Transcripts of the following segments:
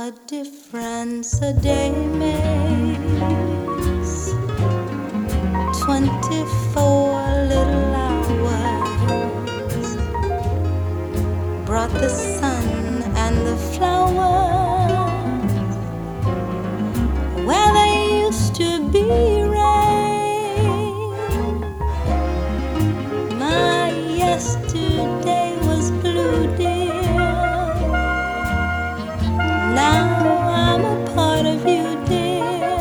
A difference a day makes, 24 little hours brought the sun and the flowers where there used to be rain. My yesterday was blue, dear. Now I'm a part of you, dear.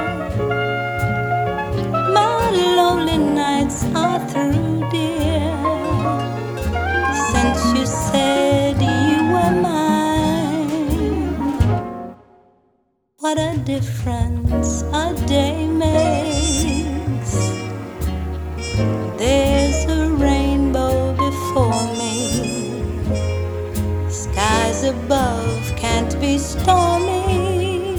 My lonely nights are through, dear, since you said you were mine. What a difference a day makes. There's a rainbow before me. Skies above can't be stormy.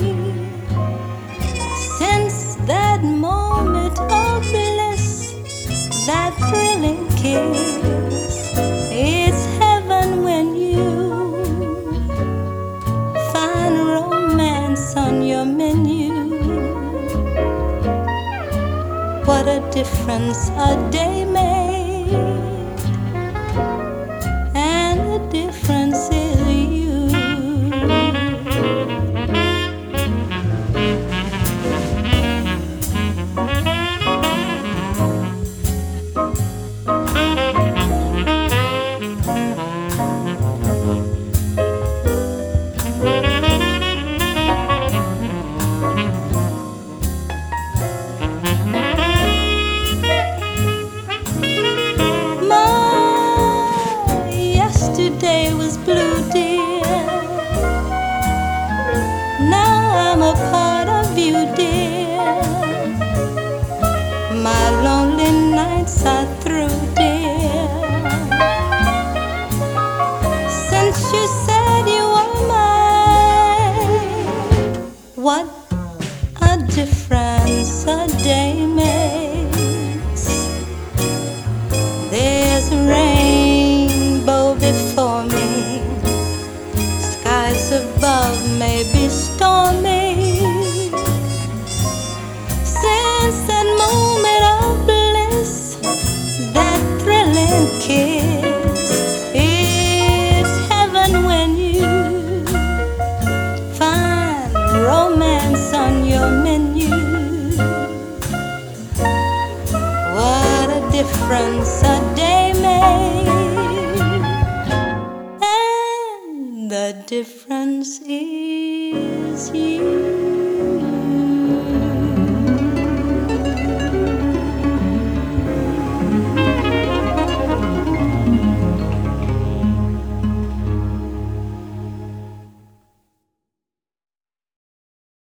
Since that moment of bliss, that thrilling kiss, it's heaven when you find romance on your menu. What a difference a day made, and the difference is yesterday was blue, dear. Now I'm a part of you, dear. My lonely nights are through, dear, since you said you were mine. What a difference a day makes. There's rain before me, skies above may be stormy. Since that moment of bliss, that thrilling kiss, it's heaven when you find romance on your menu. What a difference a day makes. The difference is you.